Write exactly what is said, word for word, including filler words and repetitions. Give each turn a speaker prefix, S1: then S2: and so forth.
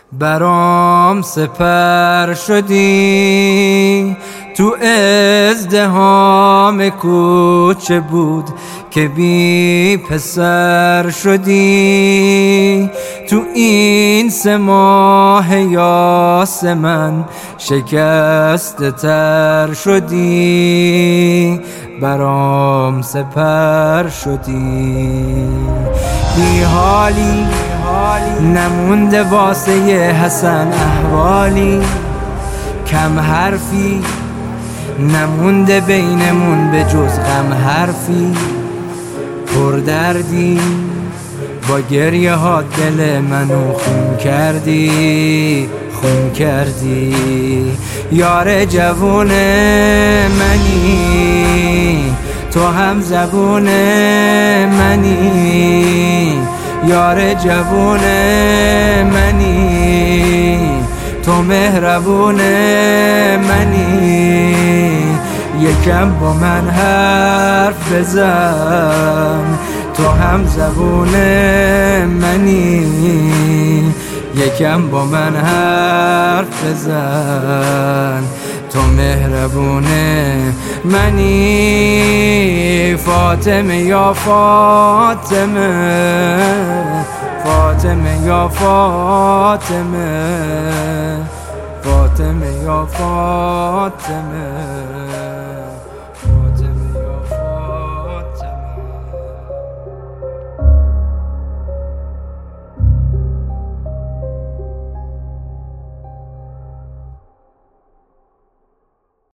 S1: برام سپر شدی، تو ازدحام کوچه بود که بی پسر شدی. تو این سه ماه یاس من شکسته تر شدی، برام سپر شدی. بی حالی نمونده واسه حسن احوالی، کم حرفی نمونده بینمون به جز غم حرفی. پر دردی با گریه ها دل منو خون کردی، خون کردی. یار جوون منی، تو هم زبون منی. یار جوون منی، تو مهربون منی. یکم با من حرف بزن، تو هم زبون منی. یکم با من حرف بزن، تو مهربون منی. فاطمه یا فاطمه، فاطمه یا فاطمه، فاطمه یا فاطمه.